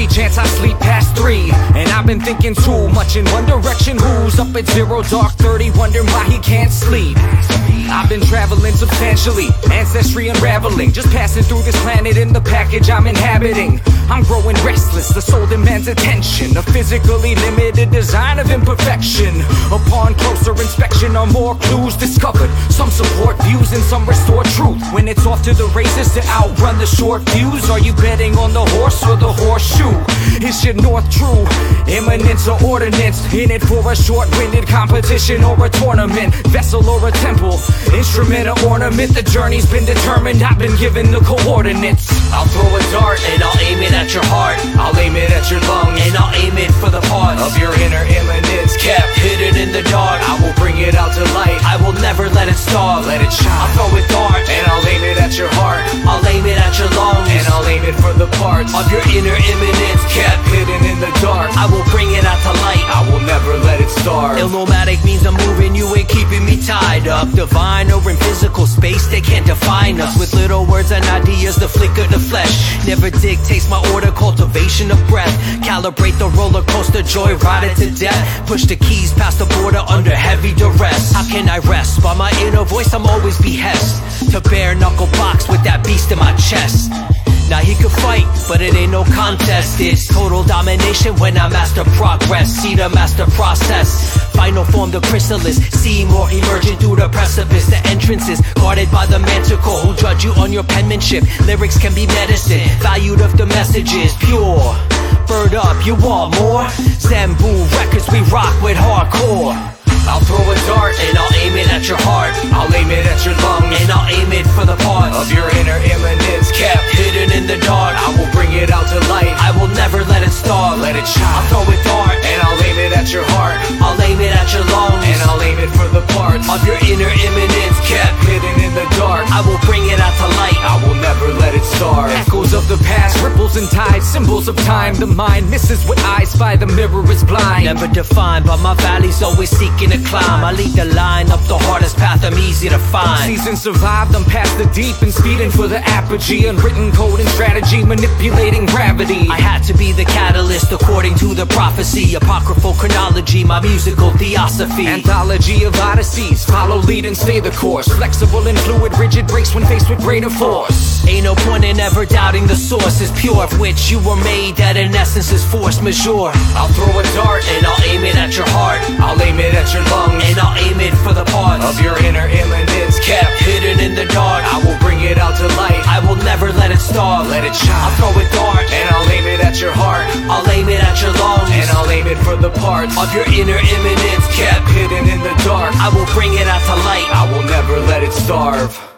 any chance I sleep past 3. And I've been thinking too much in one direction. Who's up at 0 dark 30, wondering why he can't sleep. I've been traveling substantially, ancestry unraveling, just passing through this planet in the package I'm inhabiting. I'm growing restless, the soul demands attention, a physically limited design of imperfection. Upon closer inspection are more clues discovered, some support views and some restore truth. When it's off to the races to outrun the short fuse, are you betting on the horse or the horseshoe? Is your north true? Eminence or ordinance? In it for a short-winded competition or a tournament? Vessel or a temple? Instrument or ornament? The journey's been determined, I've been given the coordinates. I'll throw a dart and I'll aim it at your heart. I'll aim it at your lungs and I'll aim it for the parts of your inner eminence, kept hidden in the dark. I will bring it out to light, I will never let it starve. let it shine. I'll throw a dart and I'll aim it at your heart. I'll aim it at your lungs and I'll aim it for the parts of your inner eminence, kept hidden in the dark. I will bring it out to light, I will never let it starve. Illmatic means I'm moving, you ain't keeping me tied up. Divine or in physical space, they can't define us. With little words and ideas, the flick of the flesh never dictates my order, cultivation of breath. Calibrate the roller coaster, joy ride it to death. Push the keys past the border under heavy duress. How can I rest? By my inner voice, I'm always behest to bare knuckle box with that beast in my chest. Now he could fight, but it ain't no contest. It's total domination when I master progress. See the master process, final form the chrysalis. See more emerging through the precipice. The entrance is guarded by the manticore who judge you on your penmanship. Lyrics can be medicine, valued if the message is pure. Bird up, you want more? Zambu Records, we rock with hardcore. I'll throw a dart and I'll aim it at your heart. I'll aim it at your lungs and I'll aim it for the parts of your inner eminence, kept hidden in the dark. I will bring it out to light, I will never let it starve. let it shine. I'll throw a dart and I'll aim it at your heart. I'll aim it at your lungs and I'll aim it for the parts of your inner eminence, kept hidden in the dark. I will bring it out to light, I will never let it starve. Echoes of the past, ripples and tides, symbols of time. The mind misses what I spy, the mirror is blind. Never defined, but my valley's always seeking to climb. I lead the line up the hardest path, I'm easy to find. Seasons survived, I'm past the deep and speeding for the apogee. Unwritten code and strategy, manipulating gravity. I had to be the catalyst according to the prophecy. Apocryphal chronology, my musical theosophy. Anthology of odysseys, follow, lead and stay the course. Flexible and fluid, rigid breaks when faced with greater force. Ain't no point in ever doubting the source is pure, of which you were made, that in essence is force majeure. I'll throw a dart and I'll aim it at your heart. I'll aim it at your lungs and I'll aim it for the parts of your inner eminence, kept hidden in the dark. I will bring it out to light, I will never let it starve. let it shine. I'll throw a dart and I'll aim it at your heart. I'll aim it at your lungs and I'll aim it for the parts of your inner eminence, kept hidden in the dark. I will bring it out to light, I will never let it starve.